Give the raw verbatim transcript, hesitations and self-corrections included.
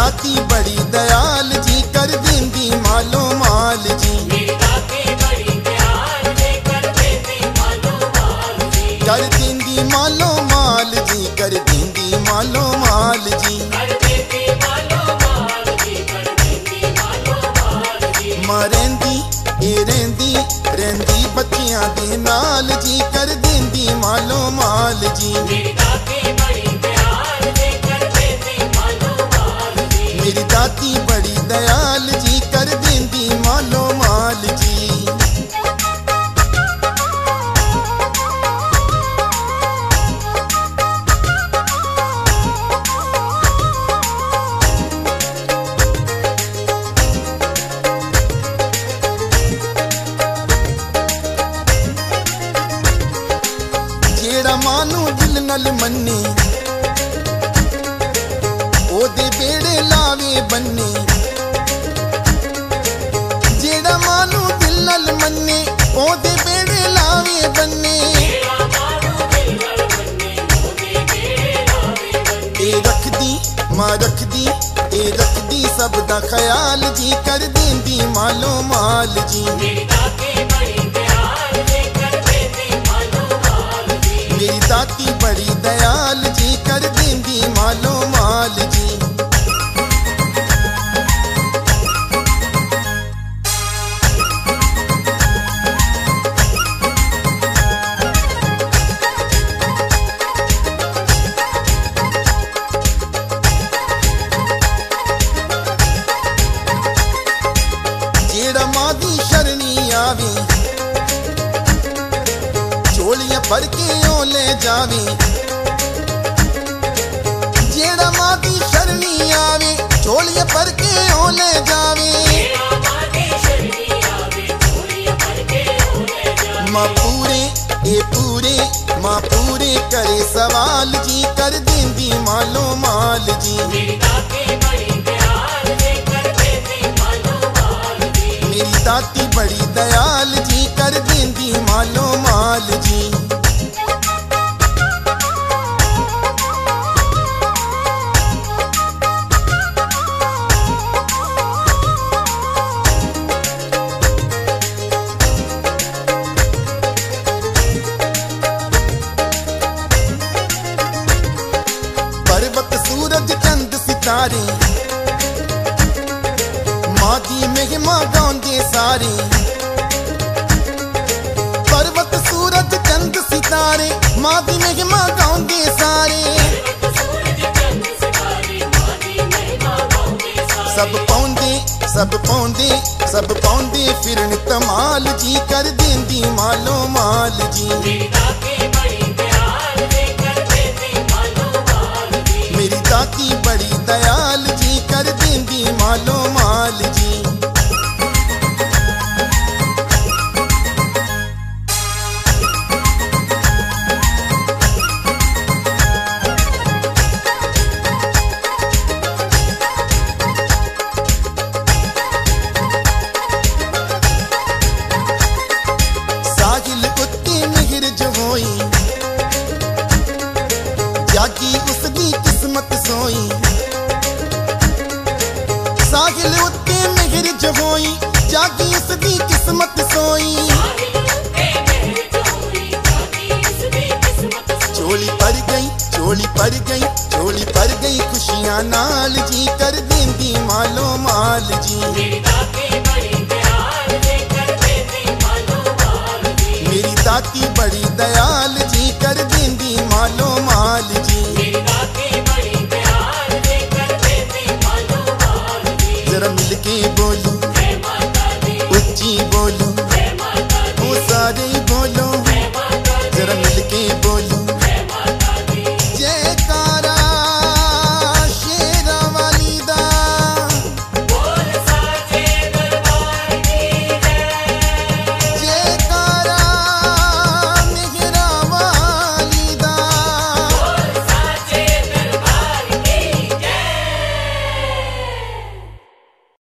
दाती बड़ी दयाल जी कर देंदी मालो माल जी। मेरी दाती बड़ी दयाल जी कर देंदी मालो माल जी। कर देंदी मालो माल जी कर देंदी मालो माल जी। कर देंदी मालो माल जी कर देंदी मालो माल जी। मां रहिंदी ए रहिंदी रहिंदी बच्चियां दे नाल जी कर देंदी मालो माल जी। मेरी दाती बड़ी दयाल जी कर देंदी मालो माल जी। मेरी दाती बड़ी दयाल जी कर देंदी मालो माल जी। जेड़ा मानू दिल नल मन्ने ओदे बेड़े लावे बन्ने। जेड़ा मानू दिल नल मन्ने ओदे बेड़े लावे बन्ने। मेरा मानो दिल नल बन्ने ओदे बेड़े लावे बन्ने। ए रखदी मां रखदी ए रखदी सब दा ख्याल जी कर देंदी मालो माल जी। मेरी दाती बड़ी दयाल जी कर देंदी मालो माल जी। मेरी दाती बड़ी दयाल जी कर देंदी मालो माल जी। जेड़ा मां दी शरणी आवे झोलियां भर के ओले जावे। जेड़ा मां दी शरणी आवे झोलियां भर के ओले जावे। मेरा माटी शरणी आवे झोलियां भर के ओले जावे। मां पूरे ए पूरे मां पूरे करे सवाल जी कर देंदी मालो माल जी। मेरी दाती बड़ी दयाल जी कर देंदी मालो माल जी। मेरी दाती बड़ी दयाल जी कर देंदी मालो माल जी। पर्वत सूरज चंद सितारे मां दी महिमा गांदे सारे। पर्वत सूरज चंद सितारे मां दी महिमा गांदे सारे। सूरज चंद सितारे माटी महिमा गाਉਂਦੇ ਸਾਰੇ। सब पौंदे सब पौंदे सब पौंदे फिरन कमाल जी कर देंदी मालो माल जी। मेरी दाती बड़ी दयाल जी कर देंदी मालो माल जी। मेरी दाती बड़ी दयाल जी कर देंदी मालो माल जी। साहिल उत्ते मिहिर जो होई जागी उसदी किस्मत सोई। साहिल उत्ते मिहिर जो होई जागी उसदी किस्मत सोई। झोली भर गई झोली भर गई झोली भर गई खुशियां नाल जी कर देंदी मालो माल जी। मेरी दाती बड़ी दयाल जी कर देंदी मालो माल जी। मेरी दाती बड़ी दयाल